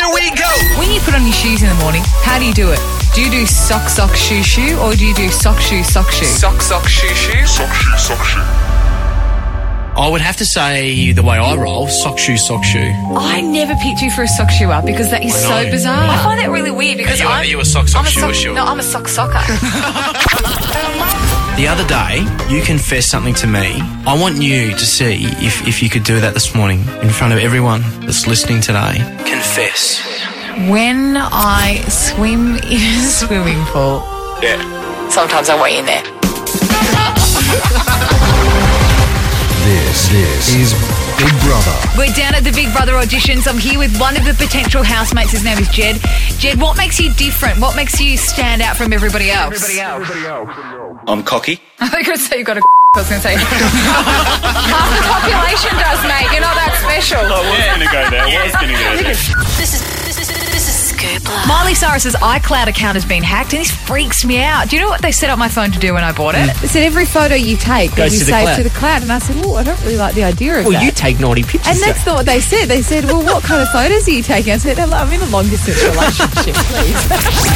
Here we go. When you put on your shoes in the morning, how do you do it? Do you do sock, sock, shoe, shoe, or do you do sock, shoe, sock, shoe? Sock, sock, shoe, shoe. Sock, shoe, sock, shoe. I would have to say the way I roll, sock shoe, sock shoe. I never picked you for a sock shoe up because that is so bizarre. I find that really weird because Are you a sock, sock, shoe, shoe? No, I'm a sock, socker. The other day, you confessed something to me. I want you to see if you could do that this morning in front of everyone that's listening today. Confess. When I swim in a swimming pool, sometimes I weigh in there. This is Big Brother. We're down at the Big Brother auditions. I'm here with one of the potential housemates. His name is Jed. Jed, what makes you different? What makes you stand out from everybody else? I'm cocky. I think I'd say you've got a I was going to say. Half the population does, mate. You're not that special. I was going to go there. This is Scoop Live. Miley Cyrus's iCloud account has been hacked and this freaks me out. Do you know what they set up my phone to do when I bought it? It said every photo you take will be Goes to the saved cloud. to the cloud. And I said, I don't really like the idea of Well, that. you take naughty pictures. And that's not what they said. They said, well, what kind of photos are you taking? I said, I'm in a long-distance relationship, please.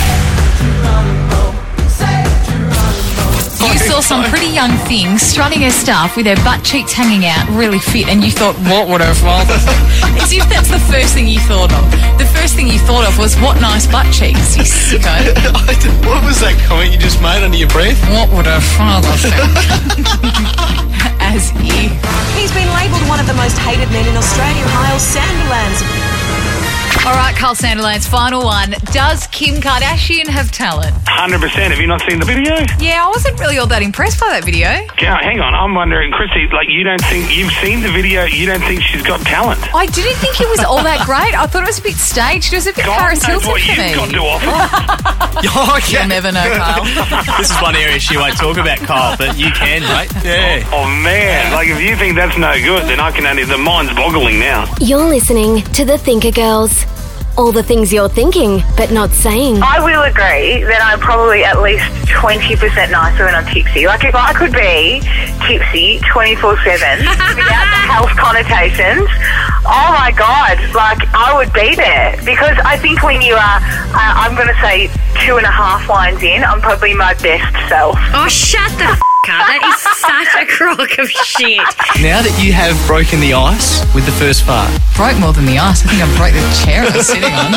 You saw some pretty young thing strutting her stuff with her butt cheeks hanging out, really fit, and you thought, what would her father say? As if that's the first thing you thought of. The first thing you thought of was, what nice butt cheeks, you sicko. What was that comment you just made under your breath? What would her father say? As if. He's been labelled one of the most hated men in Australia, Kyle Sandilands. All right, Carl Sandilands, final one. Does Kim Kardashian have talent? 100%. Have you not seen the video? Yeah, I wasn't really all that impressed by that video. Yeah, hang on. I'm wondering, Chrissy, you don't think you've seen the video? You don't think she's got talent? I didn't think it was all that great. I thought it was a bit staged. It was a bit Paris God knows Hilton what for you've me. got to offer. You'll never know, Kyle. This is one area she won't talk about, Kyle, but you can, right? Yeah. Oh, man. If you think that's no good, then I can only... The mind's boggling now. You're listening to The Thinker Girls. All the things you're thinking, but not saying. I will agree that I'm probably at least 20% nicer when I'm tipsy. If I could be tipsy 24/7 without the health connotations, oh my God, I would be there. Because I think when you are, I'm going to say 2.5 lines in, I'm probably my best self. Oh, shut the up. That is such a crock of shit. Now that you have broken the ice with the first fart. Broke more than the ice. I think I broke the chair I was sitting on.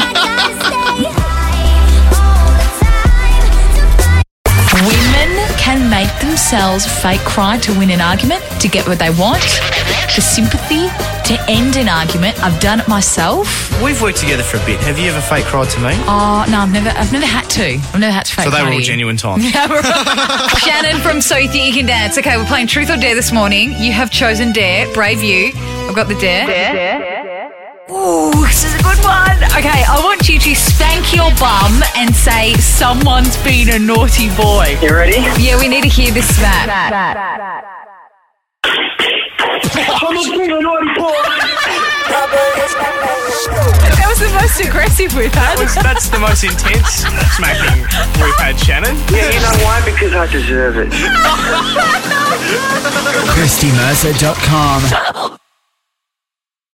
Women can make themselves fake cry to win an argument, to get what they want, for sympathy, to end an argument. I've done it myself. We've worked together for a bit. Have you ever fake cried to me? Oh, no, I've never had to. I've never had to fake So they cry were to all you. genuine times. Shannon from So You Think You Can Dance. Okay, we're playing Truth or Dare this morning. You have chosen Dare. Brave you. I've got the Dare. Ooh, this is a good one. Okay, I want you to spank your bum and say, someone's been a naughty boy. You ready? Yeah, we need to hear this smack. That was the most aggressive we've had. That's the most intense smacking we've had, Shannon. Yeah, you know why? Because I deserve it. ChristyMercer.com.